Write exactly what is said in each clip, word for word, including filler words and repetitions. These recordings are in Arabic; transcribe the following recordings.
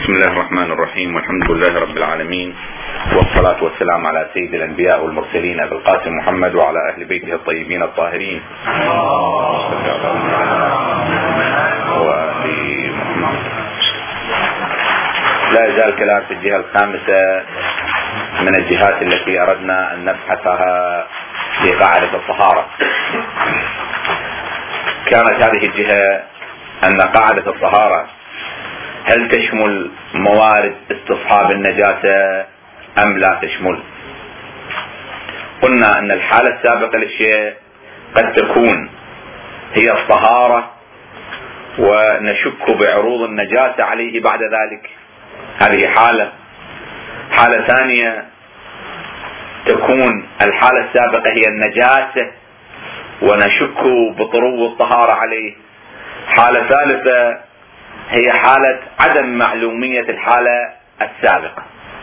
بسم الله الرحمن الرحيم، والحمد لله رب العالمين، والصلاة والسلام على سيد الأنبياء والمرسلين أبي القاسم محمد وعلى أهل بيته الطيبين الطاهرين وآل محمد. لا يزال كلام في الجهة الخامسة من الجهات التي أردنا أن نبحثها في قاعدة الطهارة. كانت هذه الجهة أن قاعدة الطهارة هل تشمل موارد استصحاب النجاسة أم لا تشمل؟ قلنا أن الحالة السابقة للشيء قد تكون هي الطهارة ونشك بعروض النجاسة عليه بعد ذلك، هذه حالة. حالة ثانية تكون الحالة السابقة هي النجاسة ونشك بطرو الطهارة عليه. حالة ثالثة هي حالة عدم معلومية الحالة السابقة.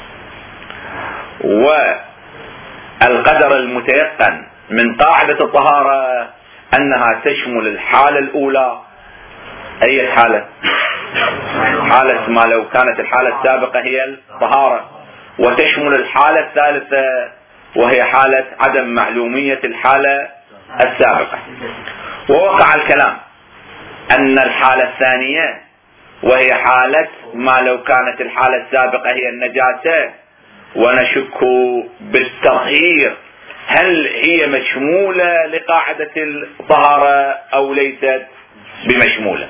والقدر المتيقن من قاعدة الطهارة أنها تشمل الحالة الأولى، أي حالة؟ حالة ما لو كانت الحالة السابقة هي الطهارة، وتشمل الحالة الثالثة وهي حالة عدم معلومية الحالة السابقة. ووقع الكلام أن الحالة الثانية وهي حالة ما لو كانت الحالة السابقة هي النجاسة ونشك بالتطهير، هل هي مشمولة لقاعدة الطهارة أو ليست بمشمولة؟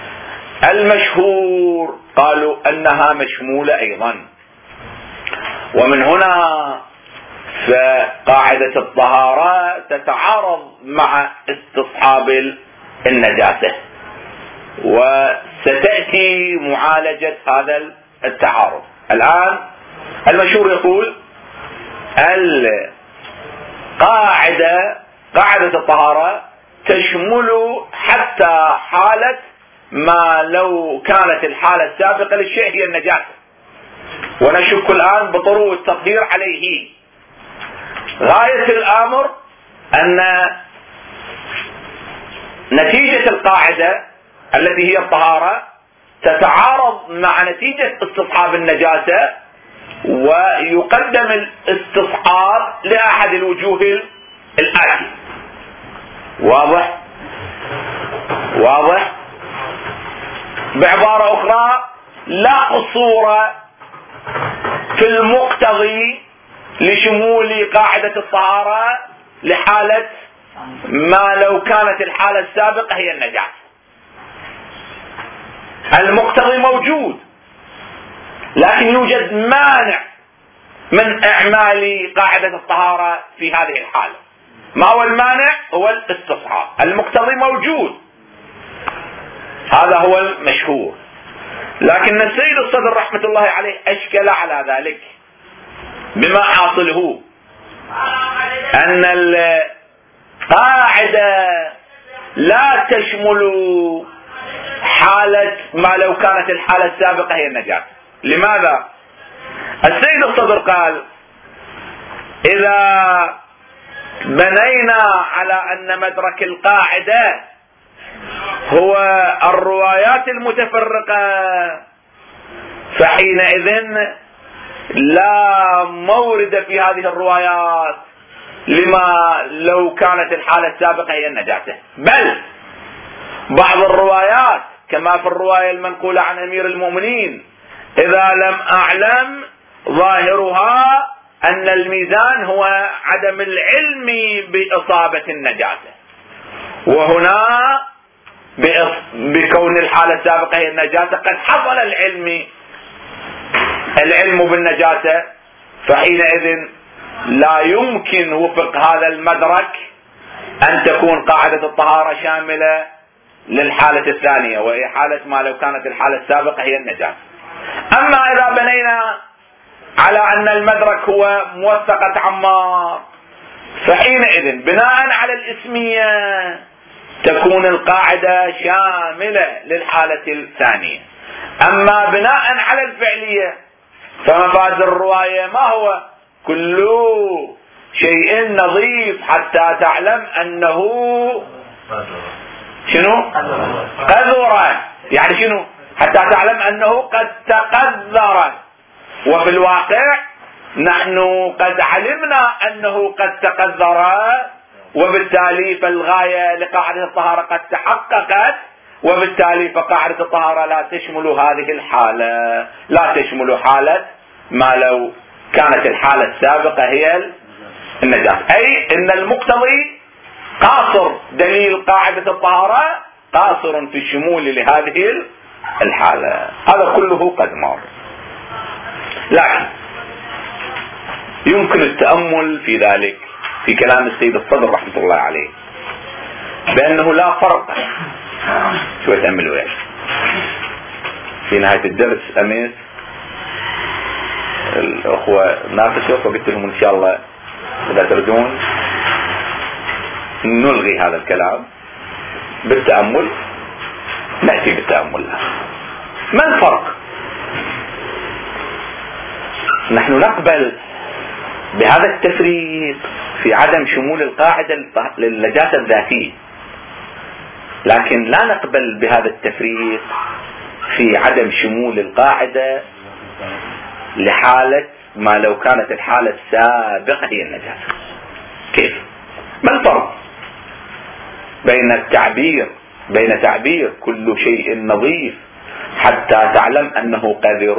المشهور قالوا أنها مشمولة أيضا. ومن هنا فقاعدة الطهارة تتعارض مع استصحاب النجاسة، وستأتي معالجة هذا التعارض. الآن المشهور يقول القاعدة قاعدة الطهارة تشمل حتى حالة ما لو كانت الحالة السابقة للشيء هي النجاسة، ونشك الآن بطرو التطهير عليه. غاية الأمر أن نتيجة القاعدة التي هي الطهارة تتعارض مع نتيجة استصحاب النجاسة، ويقدم الاستصحاب لأحد الوجوه الآتي. واضح؟ واضح؟ بعبارة أخرى، لا قصور في المقتضي لشمول قاعدة الطهارة لحالة ما لو كانت الحالة السابقة هي النجاسة. المقتضي موجود، لكن يوجد مانع من إعمال قاعدة الطهارة في هذه الحالة. ما هو المانع؟ هو الاستصحاب. المقتضي موجود، هذا هو المشهور. لكن السيد الصدر رحمة الله عليه أشكل على ذلك بما حاصله أن القاعدة لا تشمل حالة ما لو كانت الحالة السابقة هي النجاسة. لماذا؟ السيد الصدر قال إذا بنينا على أن مدرك القاعدة هو الروايات المتفرقة، فحينئذ لا مورد في هذه الروايات لما لو كانت الحالة السابقة هي النجاسة، بل بعض الروايات كما في الرواية المنقولة عن أمير المؤمنين إذا لم أعلم ظاهرها أن الميزان هو عدم العلم بإصابة النجاسة، وهنا بكون الحالة السابقة هي النجاسة قد حصل العلم العلم بالنجاسة، فحينئذ لا يمكن وفق هذا المدرك أن تكون قاعدة الطهارة شاملة للحالة الثانية، وهي حالة ما لو كانت الحالة السابقة هي النجاسة. أما إذا بنينا على أن المدرك هو موثقة عمار، فحينئذ بناء على الاسمية تكون القاعدة شاملة للحالة الثانية. أما بناء على الفعلية فمفاد الرواية ما هو؟ كل شيء نظيف حتى تعلم أنه شنو؟ قذرة. يعني شنو؟ حتى تعلم أنه قد تقذر. وفي الواقع نحن قد علمنا أنه قد تقذر، وبالتالي فالغاية لقاعدة الطهارة قد تحققت، وبالتالي فقاعدة الطهارة لا تشمل هذه الحالة، لا تشمل حالة ما لو كانت الحالة السابقة هي النجاسة. أي إن المقتضي قاصر، دليل قاعدة الطهارة قاصر في الشمول لهذه الحالة. هذا كله قد مر، لكن يمكن التأمل في ذلك في كلام السيد الصدر رحمة الله عليه بأنه لا فرق. شو تأملوا يعني في نهاية الدرس أمس الأخوة ناقشوا، فقلت لهم إن شاء الله إذا تريدون نلغي هذا الكلام بالتأمل، نأتي بالتأمل له. ما الفرق؟ نحن نقبل بهذا التفريق في عدم شمول القاعدة للنجاسة الذاتية، لكن لا نقبل بهذا التفريق في عدم شمول القاعدة لحالة ما لو كانت الحالة السابقة هي النجاسة. كيف؟ ما الفرق بين التعبير بين تعبير كل شيء نظيف حتى تعلم أنه قذر،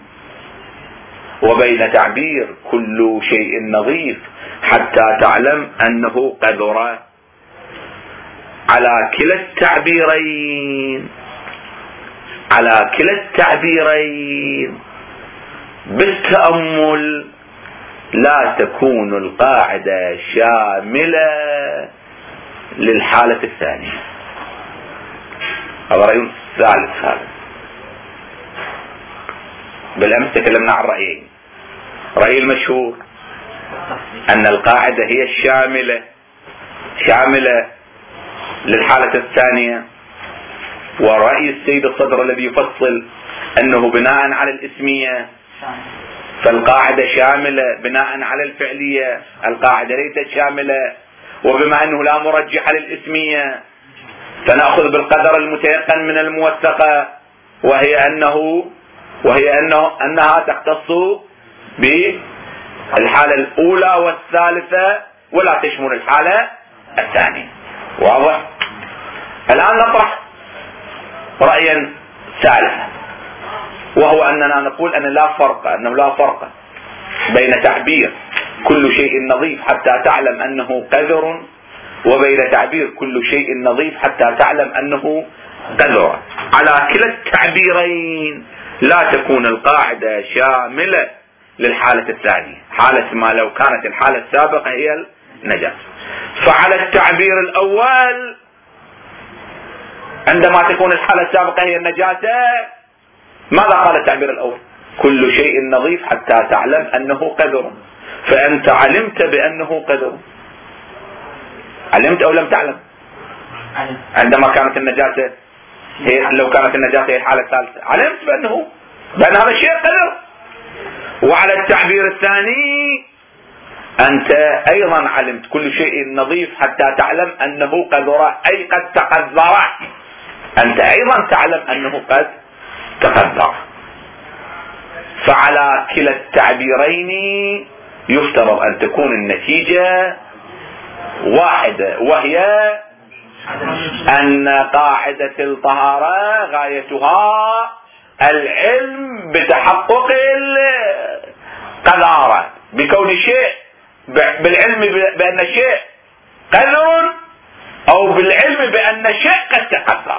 وبين تعبير كل شيء نظيف حتى تعلم أنه قذر؟ على كلا التعبيرين على كلا التعبيرين بالتأمل لا تكون القاعدة شاملة للحالة الثانية. هذا رأي ثالث. هذا بالأمس تكلمنا عن رأيين. رأي المشهور أن القاعدة هي الشاملة شاملة للحالة الثانية، ورأي السيد الصدر الذي يفصل أنه بناء على الاسمية فالقاعدة شاملة، بناء على الفعلية القاعدة ليست شاملة، وبما أنه لا مرجح للاسمية فنأخذ بالقدر المتيقن من الموثقة، وهي أنه وهي أنه أنها تختص بالحالة الأولى والثالثة ولا تشمل الحالة الثانية. واضح؟ الآن نطرح رأيا ثالثا، وهو أننا نقول أن لا فرق أنه لا فرق بين تعبير كل شيء نظيف حتى تعلم أنه قذر وبين تعبير كل شيء نظيف حتى تعلم أنه قذر. على كلا التعبيرين لا تكون القاعدة شاملة للحالة الثانية، حالة ما لو كانت الحالة السابقة هي النجاسة. فعلى التعبير الأول عندما تكون الحالة السابقة هي النجاسة، ماذا قال التعبير الأول؟ كل شيء نظيف حتى تعلم أنه قذر. فأنت علمت بأنه قذر، علمت أو لم تعلم؟ عندما كانت النجاسة هي لو كانت النجاسة هي الحالة الثالثة علمت بأنه بأن هذا الشيء قذر. وعلى التعبير الثاني أنت أيضا علمت كل شيء نظيف حتى تعلم أنه قذر، أي قد تقذر. أنت أيضا تعلم أنه قد تقذر. فعلى كلا التعبيرين يفترض أن تكون النتيجة واحدة، وهي أن قاعدة الطهارة غايتها العلم بتحقق القذارة، بكون شيء بالعلم بأن شيء قذر أو بالعلم بأن شيء قد تقذر.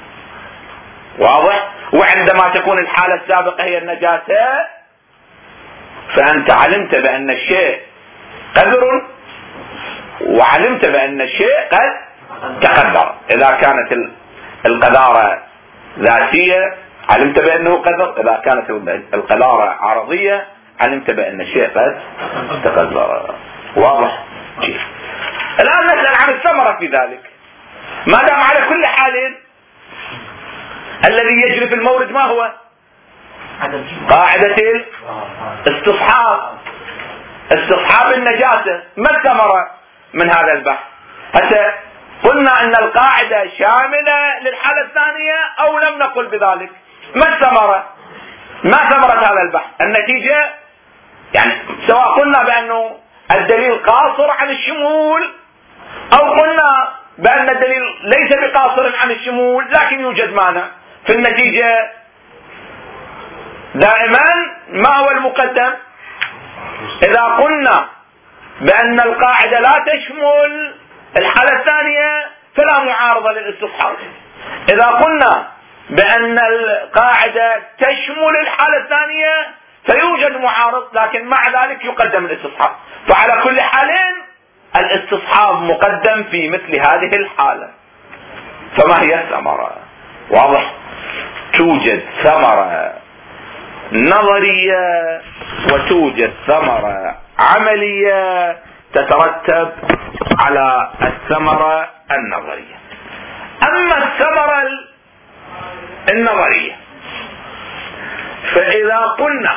واضح؟ وعندما تكون الحالة السابقة هي النجاسة فأنت علمت بأن الشيء قذر وعلمت بأن الشيء قد تقذر. إذا كانت القذارة ذاتية علمت بأنه قذر، إذا كانت القذارة عرضية علمت بأن الشيء قد تقذر. واضح؟ جيد. الآن نسأل عن الثمرة في ذلك. ما دام على كل حال الذي يجري في المورد ما هو؟ قاعدة الاستصحاب، استصحاب النجاسة. ما الثمرة من هذا البحث؟ حتى قلنا أن القاعدة شاملة للحالة الثانية أو لم نقل بذلك؟ ما الثمرة؟ ما ثمرة هذا البحث؟ النتيجة يعني سواء قلنا بأنه الدليل قاصر عن الشمول أو قلنا بأن الدليل ليس بقاصر عن الشمول لكن يوجد مانع، في النتيجة دائما ما هو المقدم؟ إذا قلنا بأن القاعدة لا تشمل الحالة الثانية فلا معارضة للاستصحاب. إذا قلنا بأن القاعدة تشمل الحالة الثانية فيوجد معارض، لكن مع ذلك يقدم الاستصحاب. فعلى كل حال الاستصحاب مقدم في مثل هذه الحالة. فما هي الثمرة؟ واضح؟ توجد ثمرة نظرية وتوجد ثمرة عملية تترتب على الثمرة النظرية. أما الثمرة النظرية فإذا قلنا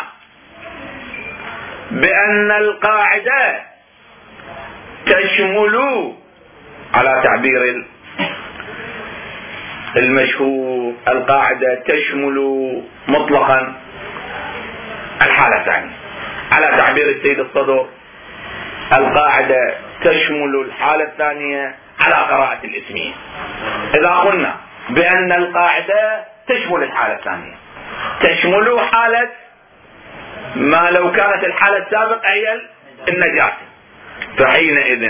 بأن القاعدة تشمل، على تعبير المشهور، القاعدة تشمل مطلقا الحالة الثانية. على تعبير السيد الصدر القاعدة تشمل الحالة الثانية على قراءة الاسمية. إذا قلنا بأن القاعدة تشمل الحالة الثانية تشمل حالة ما لو كانت الحالة السابقة هي النجاسة، فحينئذ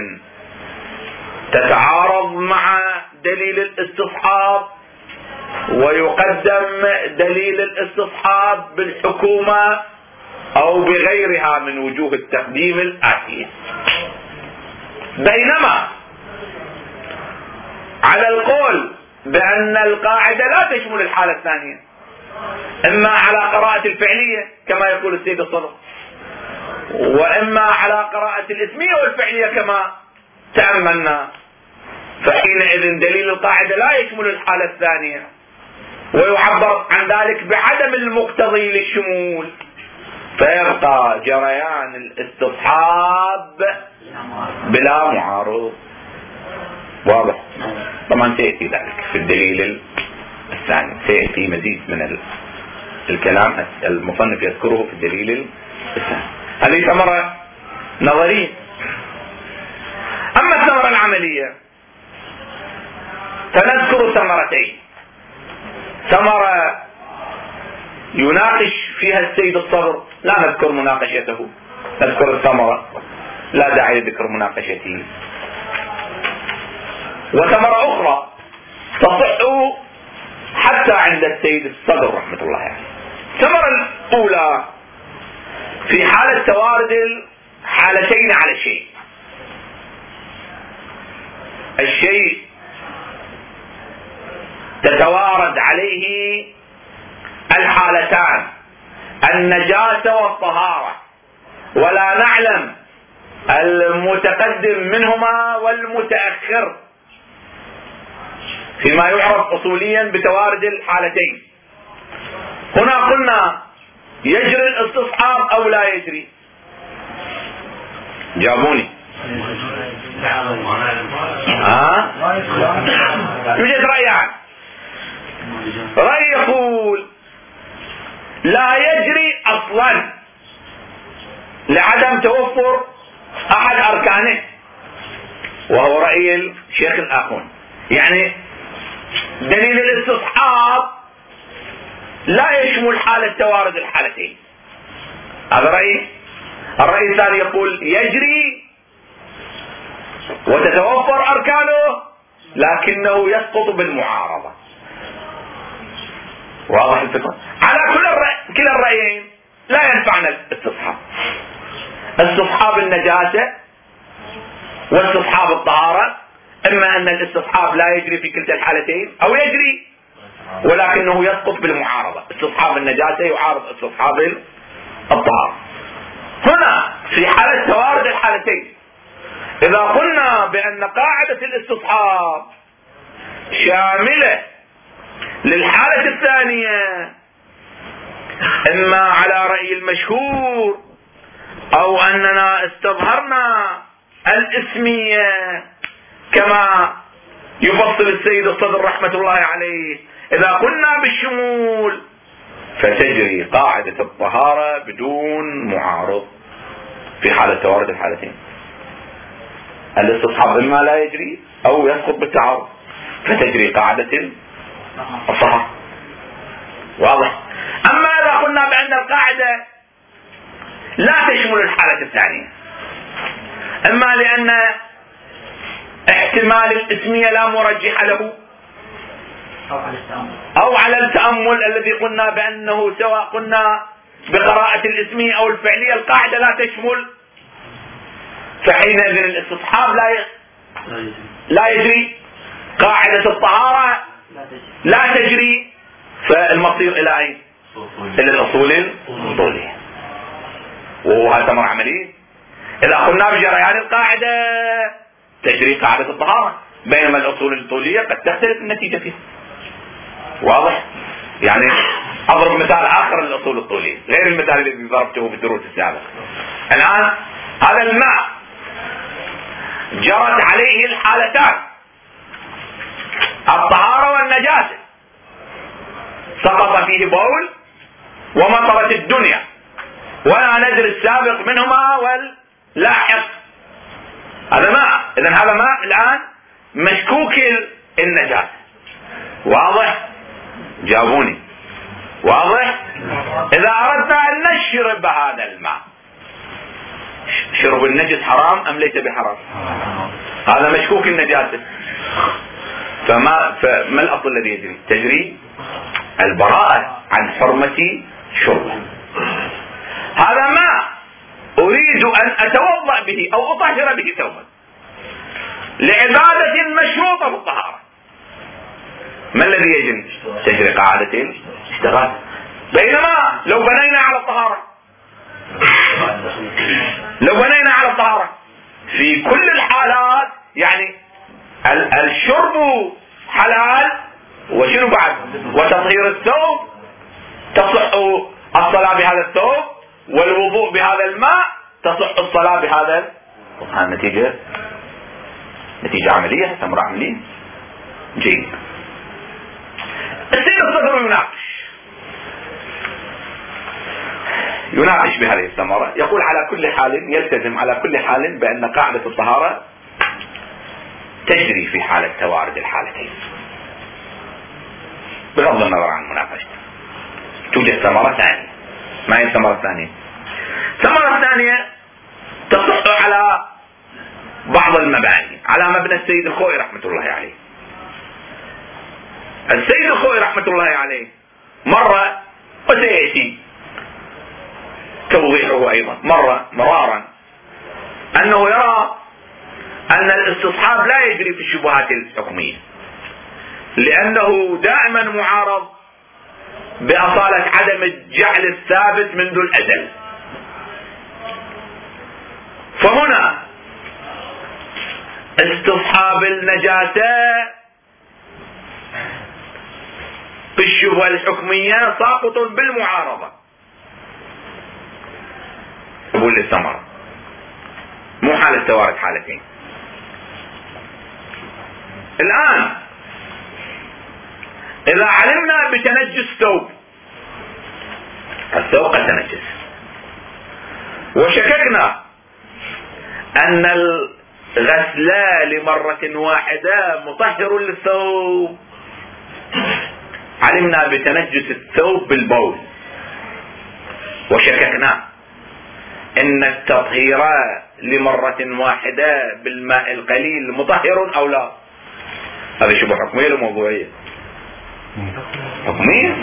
تتعارض مع دليل الاستصحاب ويقدم دليل الاستصحاب بالحكومة أو بغيرها من وجوه التقديم الآتية. بينما على القول بأن القاعدة لا تشمل الحالة الثانية إما على قراءة الفعلية كما يقول السيد الصدر، وإما على قراءة الاسمية والفعلية كما تأملنا، فحينئذ دليل القاعدة لا يشمل الحالة الثانية ويعبر عن ذلك بعدم المقتضي للشمول، فيبقى جريان الاستصحاب بلا معارض. واضح؟ طبعا سيأتي ذلك في الدليل الثاني، سيأتي مزيد من الكلام المصنف يذكره في الدليل الثاني. هذه ثمرة نظرية. أما الثمرة العملية فنذكر ثمرتين: ثمرة يناقش فيها السيد الصدر لا نذكر مناقشته، نذكر الثمرة لا داعي لذكر مناقشته، وثمرة أخرى تصح حتى عند السيد الصدر رحمة الله عليه. يعني. الثمرة الأولى في حالة توارد الحالتين على الشيء، الشيء تتوارد عليه الحالتان النجاسة والطهارة، ولا نعلم المتقدم منهما والمتأخر فيما يعرف أصوليا بتوارد الحالتين. هنا قلنا يجري الاستصحاب أو لا يجري؟ جابوني. ها؟ يوجد رأيان. رأي يقول لا يجري أصلا لعدم توفر أحد أركانه، وهو رأي الشيخ الآخون، يعني دليل الاستصحاب لا يشمل حالة توارد الحالتين. هذا رأي. الرأي الثاني يقول يجري وتتوفر أركانه لكنه يسقط بالمعارضة. واضح الفكرة؟ على كل الرأي كلا الرأيين لا ينفعنا الاستصحاب، استصحاب النجاسة واستصحاب الطهارة، إما أن الاستصحاب لا يجري في كلتا الحالتين أو يجري ولكنه يسقط بالمعارضة. استصحاب النجاسة يعارض استصحاب الطهارة. هنا في حالة توارد الحالتين إذا قلنا بأن قاعدة الاستصحاب شاملة للحالة الثانية إما على رأي المشهور أو أننا استظهرنا الاسمية كما يفصل السيد الصدر رحمة الله عليه، إذا قلنا بالشمول فتجري قاعدة الطهارة بدون معارض في حالة توارد الحالتين. الاستصحاب إما لا يجري أو يسقط بالتعارض، فتجري قاعدة الطهارة. واضح؟ أما إذا قلنا بأن القاعدة لا تشمل الحالة الثانية، إما لأن احتمال الاسمية لا مرجح له، أو على التأمل الذي قلنا بأنه سواء قلنا بقراءة الاسمية أو الفعلية القاعدة لا تشمل، فحينئذ الاستصحاب لا لا يجري، قاعدة الطهارة لا تجري، فالمصير إلى أين؟ إلى الأصول الأصولية. وهذا أمر عملي. إذا قلنا بجريان القاعدة تجري قاعدة الطهارة، بينما الأصول الأصولية قد تختلف النتيجة فيها. واضح؟ يعني أضرب مثال آخر للأصول الأصولية غير المثال الذي ضربته في الدروس السابقة. الآن هذا الماء جرت عليه الحالتان، الطهارة والنجاسة، سقط فيه بول ومطرت الدنيا، ولا ندري السابق منهما واللاحق. هذا ماء، إذن هذا ماء الآن مشكوك النجاسة. واضح؟ جاوبوني. واضح؟ إذا أردنا أن نشرب هذا الماء، شرب النجس حرام أم ليس بحرام؟ هذا مشكوك النجاسة، فما فما الأصل الذي يجري؟ تجري البراءة عن حرمة شربه. هذا ماء أريد أن أتوضأ به أو أطهر به ثوبا لعبادة مشروطة بالطهارة، ما الذي يجري؟ تجري قاعدة الاستغاثة. بينما لو بنينا على الطهارة لو بنينا على الطهارة في كل الحالات، يعني الشرب حلال، وشنو بعد؟ وتطهير الثوب، تصح الصلاة بهذا الثوب، والوضوء بهذا الماء، تصح الصلاة بهذا. النتيجة نتيجة عملية، أمر عملي جيد. السيد الصدر يناقش يناقش بهذه الثمرة، يقول على كل حال يلتزم على كل حال بأن قاعدة الطهارة تجري في حالة توارد الحالتين بغض النظر عن مناقشته. توجد ثمرة ثانية. ما هي الثمرة الثانية؟ الثمرة الثانية تصح على بعض المباني، على مبنى السيد الخوئي رحمة الله عليه. السيد الخوئي رحمة الله عليه مرة، وسيأتي توضيحه أيضا مرة مرارا، أنه يرى أن الاستصحاب لا يجري في الشبهات الحكمية، لأنه دائما معارض بأصالة عدم الجعل الثابت منذ الأزل. فهنا استصحاب النجاسة في الشبهة الحكمية ساقط بالمعارضة. قبول الثمرة مو حالة توارد حالتين. الآن إذا علمنا بتنجس ثوب، الثوب قد تنجس، وشككنا أن الغسلان لمرة واحدة مطهر للثوب، علمنا بتنجس الثوب بالبول، وشككنا ان التطهير لمرة واحدة بالماء القليل مطهر او لا. هذا شبه حكمية ولا موضوعية؟ حكمية.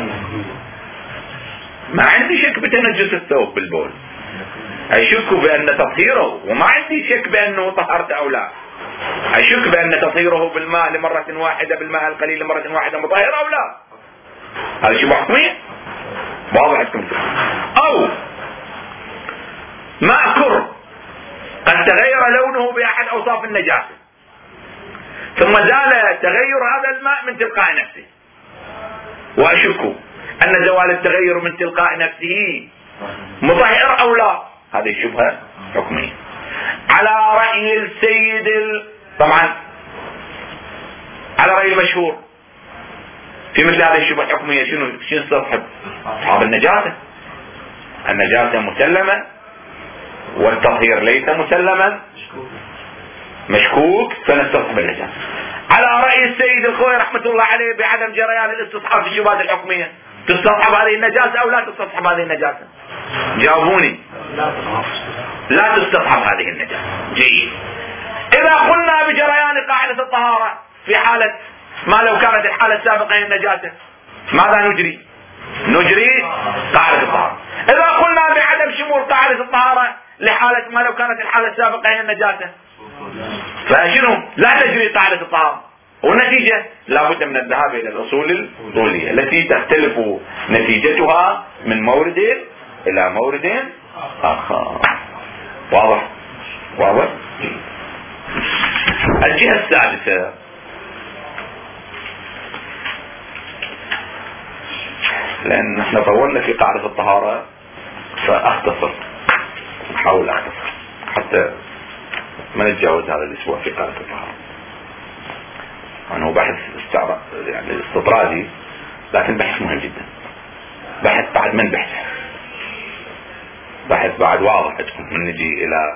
ما عندي شك بتنجس الثوب بالبول، اشك بان تطهيره، وما عندي شك بانه طهرت او لا، اشك بان تطهيره بالماء لمرة واحدة بالماء القليل لمرة واحدة مطهر او لا. هذا شبه حكمية واضح عندكم. او ماء كر قد تغير لونه بأحد أوصاف النجاسة، ثم زال تغير هذا الماء من تلقاء نفسه، وأشك أن زوال التغير من تلقاء نفسه مطهر أو لا. هذه الشبهة حكمية على رأي السيد ال... طبعا على رأي المشهور في مثل هذه الشبهة الحكمية شنو شنو استصحب؟ استصحاب النجاسة. النجاسة مسلمة والتطهير ليس مسلما مشكوك، فنستصحب النجاسة. على رأي السيد الخوي رحمة الله عليه بعدم جريان الاستصحاب في الشبهات الحكمية، تستصحب هذه النجاسة أو لا تستصحب هذه النجاسة؟ جاوبوني. لا تستصحب هذه النجاسة. جيد. إذا قلنا بجريان قاعدة الطهارة في حالة ما لو كانت الحالة السابقة هي النجاسة، ماذا نجري؟ نجري قاعدة الطهارة. إذا قلنا بعدم شمول قاعدة الطهارة لحالة ما لو كانت الحالة السابقة هي النجاسة، فشنو؟ لا تجري قاعدة الطهارة. والنتيجة لا بد من الذهاب إلى الأصول الأصولية التي تختلف نتيجتها من مورد إلى مورد آخر. واضح؟ واضح؟ الجهة السادسة، لأن احنا طولنا في قاعدة الطهارة فأختصر، أحاول أختصر حتى ما نتجاوز هذا الأسبوع في قاعدة الطهارة. أنه بحث استعراض يعني استطرادي، لكن بحث مهم جدا. بحث بعد من بحث بحث بعد واضح عندكم من نجي إلى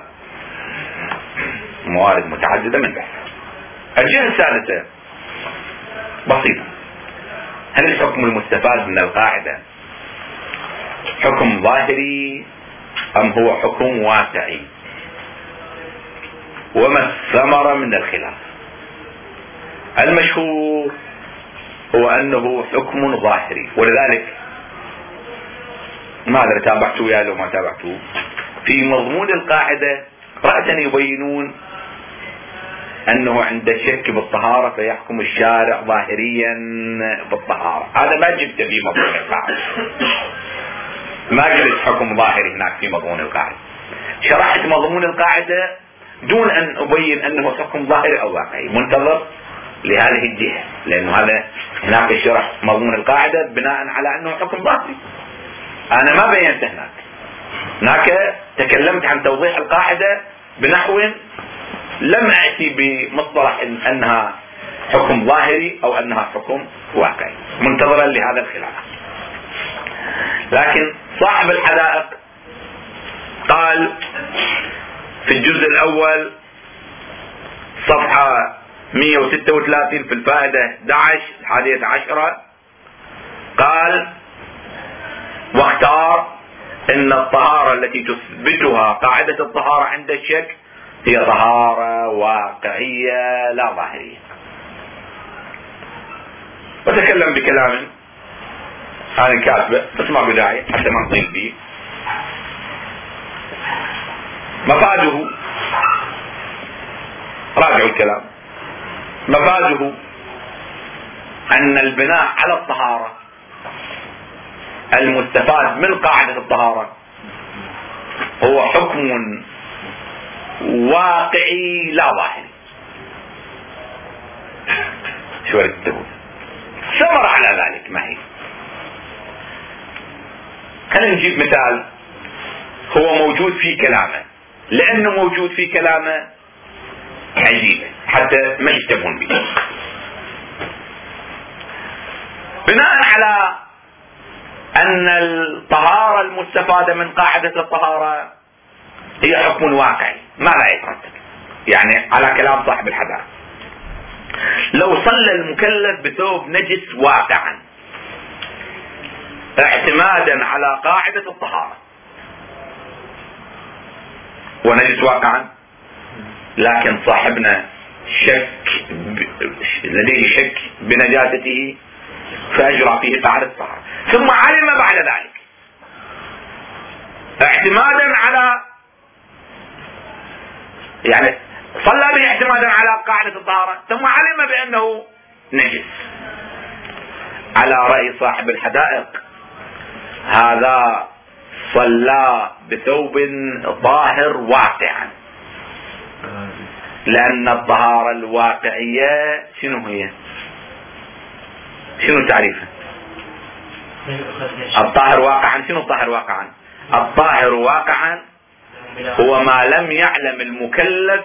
موارد متعددة من بحث. الجهة الثالثة بسيطة، هل الحكم المستفاد من القاعدة حكم ظاهري أم هو حكم واقعي؟ وما الثمرة من الخلاف؟ المشهور هو أنه حكم ظاهري، ولذلك ماذا تابعتوا يا لو ما تابعتوا في مضمون القاعدة رأسا يبينون أنه عند الشك بالطهارة فيحكم الشارع ظاهريا بالطهارة. هذا ما جبت في مضمون القاعدة، ما قلت حكم ظاهري هناك في مضمون القاعدة. شرحت مضمون القاعدة دون أن أبين أنه حكم ظاهري أو واقعي، منتظر لهذه الجهة، لأنه هذا هناك الشرح مضمون القاعدة بناء على أنه حكم ظاهري. أنا ما بينت هناك هناك تكلمت عن توضيح القاعدة بنحو لم أأتي بمصطلح إن أنها حكم ظاهري أو أنها حكم واقعي، منتظرا لهذا الخلاف. لكن صاحب الحدائق قال في الجزء الأول صفحة مئة وستة وثلاثين في الفائدة أحد عشر الحادية عشرة، قال واختار ان الطهارة التي تثبتها قاعدة الطهارة عند الشك هي طهارة واقعية لا ظاهرية. وتكلم بكلام انا كاتبه بس ما بداعي حتى ما نطيل به. مفاده، راجعوا الكلام، مفاده ان البناء على الطهارة المستفاد من قاعدة الطهارة هو حكم واقعي لا ظاهري. شو اريد تقول؟ ثمرة على ذلك ما هي؟ خلينا نجيب مثال هو موجود في كلامه، لأنه موجود في كلامه عجيبة حتى ما يشتبهون به. بناء على أن الطهارة المستفادة من قاعدة الطهارة هي حكم واقعي، ماذا يترتب؟ يعني على كلام صاحب الحدائق، لو صلى المكلف بثوب نجس واقعا اعتمادا على قاعدة الطهارة ونجس واقعا، لكن صاحبنا شك ب... لديه شك بنجاسته فأجرى فيه قاعدة الطهارة، ثم علم بعد ذلك اعتمادا على يعني صلى به اعتمادا على قاعدة الطهارة ثم علم بأنه نجس. على رأي صاحب الحدائق هذا صلى بثوب طاهر واقعا، لأن الطهارة الواقعية شنو هي؟ شنو تعريفه؟ الطاهر واقعا، شنو الطاهر واقعا؟ الطاهر واقعا هو ما لم يعلم المكلف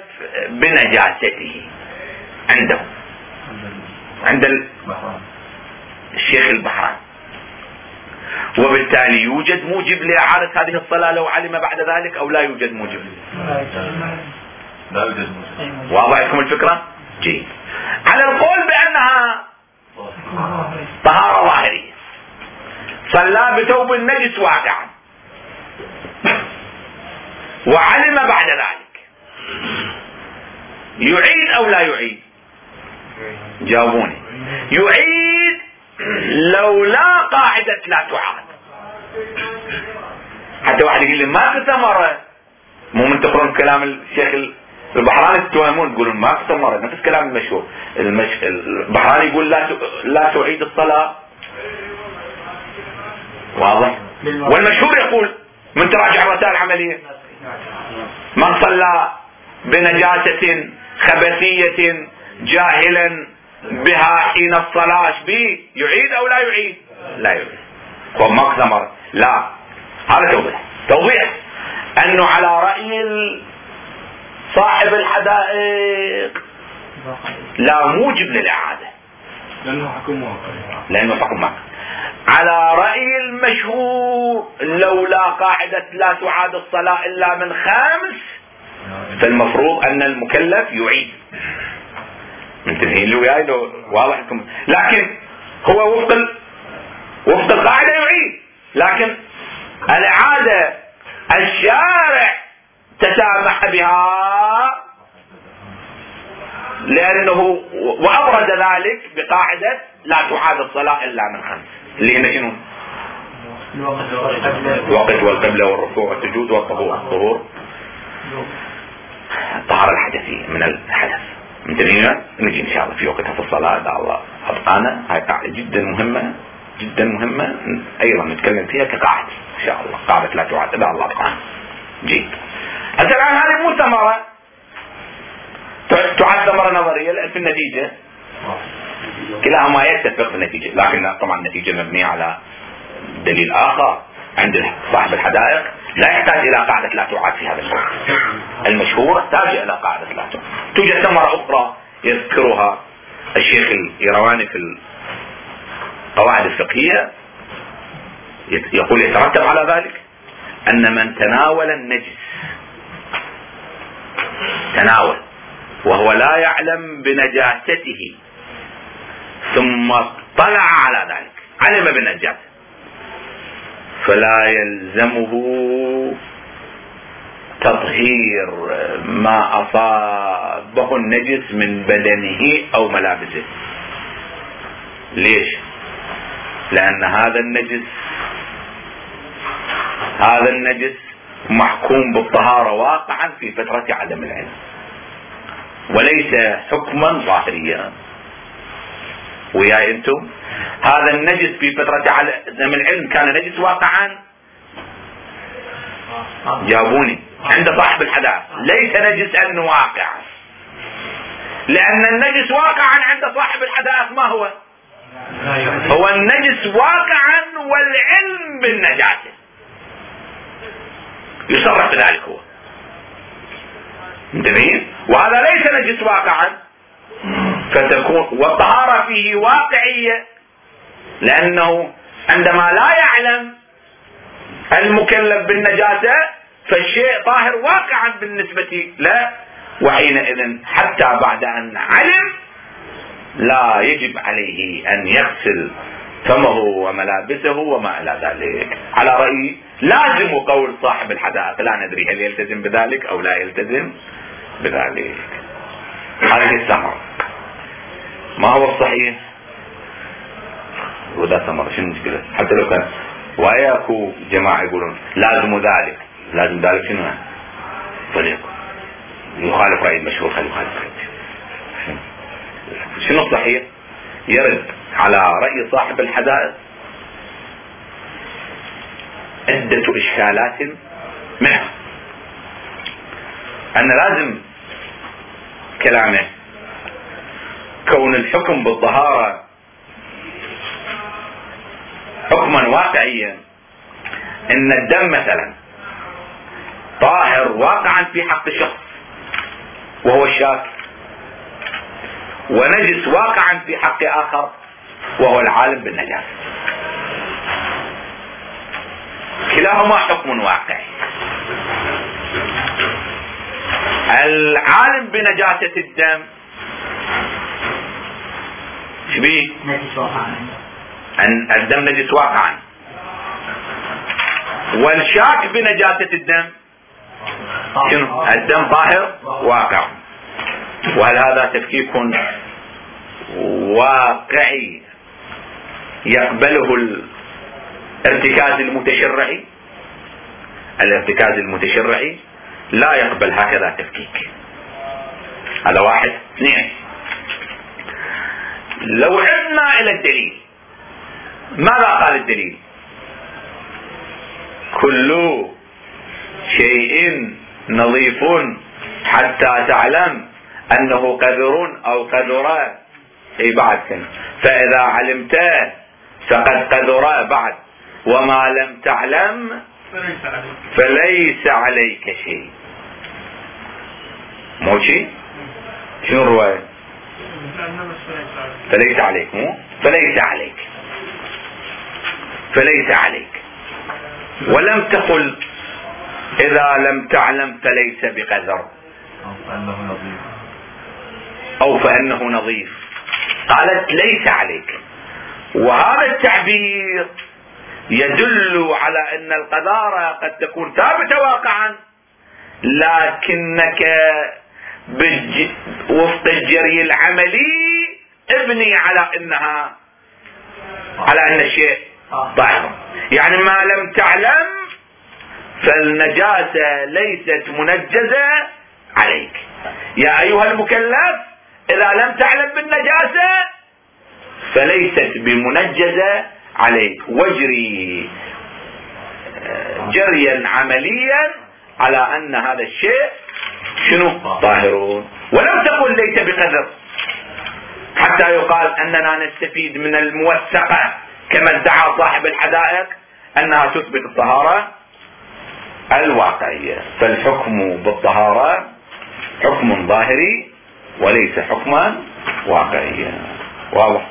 بنجاسته عنده عند ال... الشيخ البحراني، وبالتالي يوجد موجب لإعادة هذه الصلاة لو علم بعد ذلك أو لا يوجد موجب؟ لا يوجد موجب. واضح لكم الفكرة؟ جيد. على القول بأنها طهارة ظاهرية، صلى بثوب النجس واقعا وعلم بعد ذلك، يعيد أو لا يعيد؟ جاوبوني. يعيد لولا قاعدة لا تعاد. حتى واحد يقول لي ما تستمر، مو من تقرون كلام الشيخ البحراني تتوهمون تقولون ما تستمر، نفس كلام المشهور. المش... البحراني يقول لا ت... لا تعيد الصلاة، واضح؟ والمشهور يقول من تراجع الرسائل العملية من صلى بنجاسة خبثية جاهلا بها حين الصلاة به يعيد او لا يعيد؟ لا يعيد. وما استمر لا. هذا توضيح. توضيح انه على رأي صاحب الحدائق لا موجب للإعادة لأنه حكم واقع. لأنه حكم واقع. على رأي المشهور لولا قاعدة لا تعاد الصلاة إلا من خامس فالمفروض أن المكلف يعيد. منتبهين له وياي؟ لو واضح لكم. لكن هو وفق وفق القاعدة يعيد، لكن الإعادة الشارع تسامح بها لأنه وأبرز ذلك بقاعدة لا تعاد الصلاة إلا من خمس، اللي هي شنو؟ الوقت والقبلة والركوع والسجود والطهور. الطهور الطهارة الحدثية من الحدث. انتبهنا؟ نجي إن شاء الله في وقتها في الصلاة إذا الله أبقانا. هاي قاعدة جدا مهمة جدا مهمة أيضا نتكلم فيها كقاعدة إن شاء الله. قاعدة لا تعاد إذا الله أبقانا. جيد. الآن هذه مو ثمرة تعد ثمرة نظرية، لأن في النتيجة كلاهما يتفق في النتيجة، لكن طبعا النتيجة مبنية على دليل آخر عند صاحب الحدائق لا يحتاج إلى قاعدة لا تعاد في هذا الموضوع. المشهور يحتاج إلى قاعدة لا تعاد. توجد ثمرة أخرى يذكرها الشيخ الإيرواني في القواعد الفقهية، يقول يترتب على ذلك أن من تناول النجس تناول وهو لا يعلم بنجاسته ثم اطلع على ذلك علم بالنجاسة فلا يلزمه تطهير ما أصابه النجس من بدنه أو ملابسه. ليش؟ لأن هذا النجس هذا النجس محكوم بالطهارة واقعا في فترة عدم العلم وليس حكما ظاهريا. وياي انتم؟ هذا النجس في فترة عدم العلم كان نجس واقعا؟ جاوبوني. عند صاحب الحدائق ليس نجسا واقعا، لأن النجس واقعا عند صاحب الحدائق ما هو؟ هو النجس واقعا والعلم بالنجاسة، يصرح بذلك هو. انتبهين؟ وهذا ليس نجس واقعا فتكون والطهارة فيه واقعية، لأنه عندما لا يعلم المكلف بالنجاسة فالشيء طاهر واقعا بالنسبة له، وحينئذ حتى بعد أن علم لا يجب عليه أن يغسل فمه وملابسه وما إلى ذلك. على رأيي لازم قول صاحب الحدائق لا ندري هل يلتزم بذلك أو لا يلتزم بذلك. هذه الثمرة. ما هو الصحيح؟ وده ثمرة. شنو المشكلة؟ حتى لو كان وياكو جماعة يقولون لازم ذلك لازم ذلك شنو يعني؟ فليكن يخالف رأي المشهور خلي يخالف رأي. شنو الصحيح؟ يرد على رأي صاحب الحدائق عدة إشكالات، منها أن لازم كلامه كون الحكم بالطهارة حكما واقعيا، ان الدم مثلا طاهر واقعا في حق الشخص وهو الشاك، ونجس واقعا في حق آخر وهو العالم بالنجاسة. كلاهما حكم واقعي. العالم بنجاسة الدم شبيه أن الدم نجس واقعا، والشاك بنجاسة الدم شنو؟ الدم طاهر واقعا. وهل هذا تفكيك واقعي يقبله الارتكاز المتشرعي؟ الارتكاز المتشرعي لا يقبل هكذا تفكيك. هذا واحد. اثنين، لو عدنا الى الدليل، ماذا قال الدليل؟ كل شيء نظيف حتى تعلم انه قذر او قذر اي بعد سنة، فاذا علمت فقد قذر بعد، وما لم تعلم فليس عليك شيء. مو شيء؟ شنو الرواية؟ فليس عليك، مو فليس عليك، فليس عليك. ولم تقل إذا لم تعلم فليس بقذر أو فإنه نظيف، قالت ليس عليك. وهذا التعبير يدل على أن القذارة قد تكون ثابتة واقعا، لكنك بالج... وفق الجري العملي ابني على انها على ان الشيء طاهر. يعني ما لم تعلم فالنجاسة ليست منجزة عليك. يا ايها المكلف اذا لم تعلم بالنجاسة فليست بمنجزة عليك، واجري جريا عمليا على ان هذا الشيء شنو؟ طاهرون. ولم تقل ليس بقذر حتى يقال اننا نستفيد من الموثقة كما ادعى صاحب الحدائق انها تثبت الطهارة الواقعية. فالحكم بالطهارة حكم ظاهري وليس حكما واقعيا. واضح؟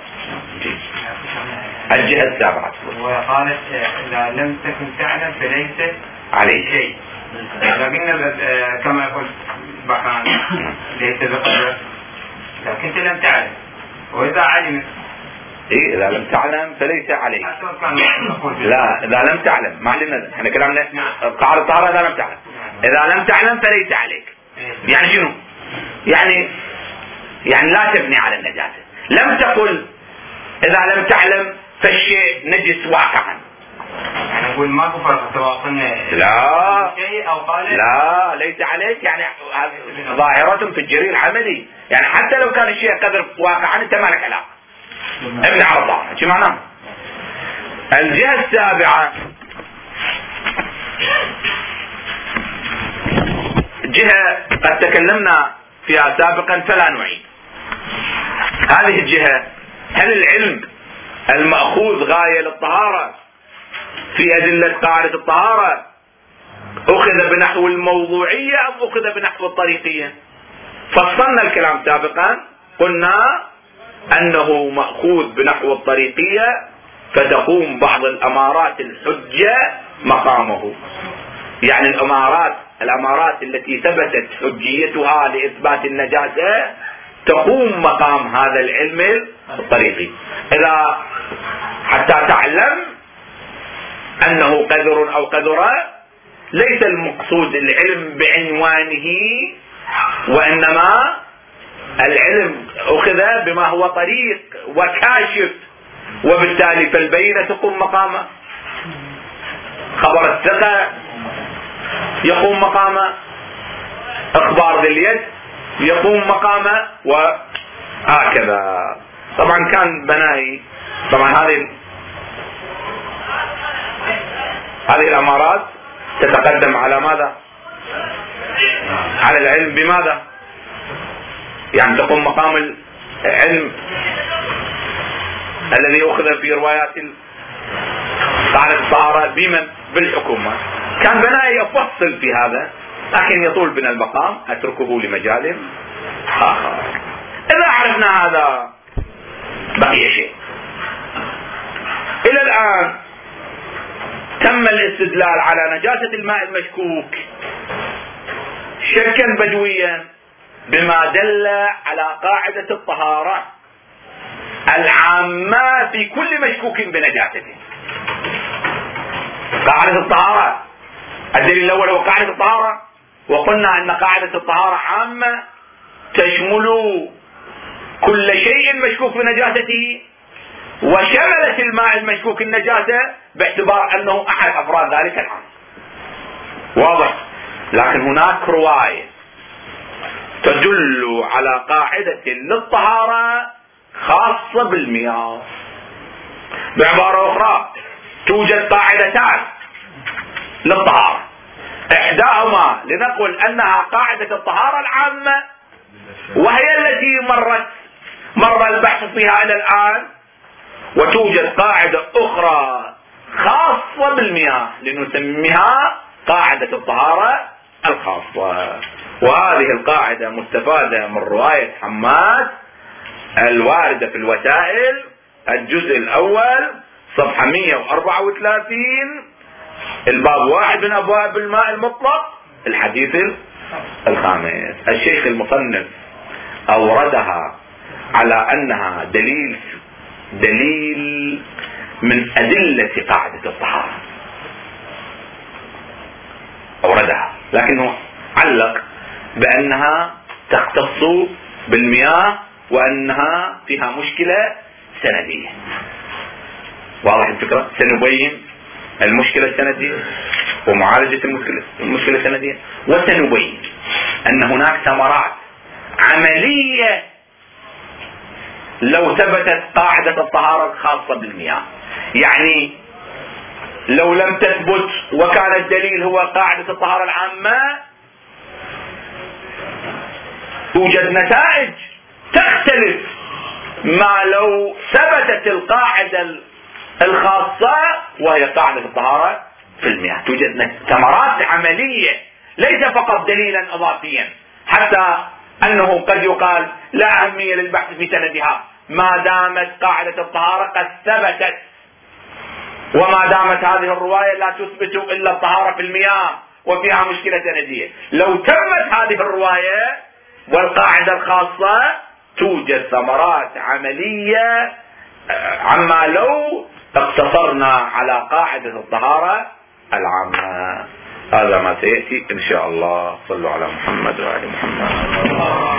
الجهة السابعة وقالت اذا لم تكن تعلم فليس عليه شيء، لكن كما يقول بحان ليس بقدر، لكن انت لم تعلم. واذا علمت ايه اذا لم تعلم فليس عليك. لا اذا لم تعلم ما علمنا احنا كلامنا قاعدة الطهارة اذا لم تعلم. اذا لم تعلم فليس عليك يعني شنو؟ يعني يعني لا تبني على النجاسة. لم تقل اذا لم تعلم فالشيء نجس واقعا. يعني نقول ماكو فرق سواء قلنا لا شيء او قال لا ليس عليك، يعني ظاهرة في الجري العملي. يعني حتى لو كان الشيء قدر واقعا انت ما لك علاقة، ابن على الظاهر. شو معناه؟ الجهة السابعة جهة قد تكلمنا فيها سابقا فلا نعيد. هذه الجهة هل العلم المأخوذ غاية للطهارة في أدلة قاعدة الطهارة أخذ بنحو الموضوعية أم أخذ بنحو الطريقية؟ فصلنا الكلام سابقا، قلنا أنه مأخوذ بنحو الطريقية فتقوم بعض الأمارات الحجة مقامه. يعني الأمارات الأمارات التي ثبتت حجيتها لإثبات النجاسة تقوم مقام هذا العلم الطريقي. إذا حتى تعلم أنه قذر أو قذرة ليس المقصود العلم بعنوانه، وإنما العلم أخذ بما هو طريق وكاشف، وبالتالي فالبينة تقوم مقامه، خبر الثقة يقوم مقامه، اخبار ذي اليد يقوم مقامه، وهكذا. طبعا كان بنائي طبعا هذه هذه الامارات تتقدم على ماذا؟ على العلم بماذا؟ يعني تقوم مقام العلم الذي اخذ في روايات قاعدة الطهارة بمن؟ بالحكومة. كان بنائي يفصل في هذا، لكن يطول بنا المقام، اتركه لمجال اخر. اذا عرفنا هذا بقي شيء، إلى الآن تم الاستدلال على نجاسة الماء المشكوك شكا بدويا بما دل على قاعدة الطهارة العامة في كل مشكوك بنجاسته. قاعدة الطهارة الدليل الأول هو قاعدة الطهارة، وقلنا أن قاعدة الطهارة عامة تشمل كل شيء مشكوك بنجاسته، وشملت الماء المشكوك النجاسة باعتبار أنه أحد أفراد ذلك العام. واضح؟ لكن هناك رواية تدل على قاعدة للطهارة خاصة بالمياه. بعبارة أخرى توجد قاعدتان للطهارة، إحداهما لنقل أنها قاعدة الطهارة العامة وهي التي مرت مر البحث فيها إلى الآن، وتوجد قاعدة أخرى خاصة بالمياه لنسميها قاعدة الطهارة الخاصة. وهذه القاعدة مستفادة من رواية حماد الواردة في الوسائل الجزء الأول صفحة مئة وأربعة وثلاثين الباب واحد من أبواب الماء المطلق الحديث الخامس. الشيخ المصنف أوردها على أنها دليل دليل من أدلة قاعدة الطهارة، أوردها، لكنه علق بأنها تختص بالمياه وأنها فيها مشكلة سندية. واضح الفكرة؟ سنبين المشكلة السندية ومعالجة المشكلة المشكلة السندية، وسنبين أن هناك ثمرات عملية لو ثبتت قاعدة الطهارة الخاصة بالمياه. يعني لو لم تثبت وكان الدليل هو قاعدة الطهارة العامة توجد نتائج تختلف ما لو ثبتت القاعدة الخاصة وهي قاعدة الطهارة في المياه. توجد ثمرات عملية ليس فقط دليلا إضافيا، حتى أنه قد يقال لا أهمية للبحث في سندها ما دامت قاعدة الطهارة قد ثبتت، وما دامت هذه الرواية لا تثبت إلا الطهارة في المياه وفيها مشكلة سندية. لو تمت هذه الرواية والقاعدة الخاصة توجد ثمرات عملية عما لو اقتصرنا على قاعدة الطهارة العامة. هذا ما سيأتي إن شاء الله. صلوا على محمد وعلى محمد.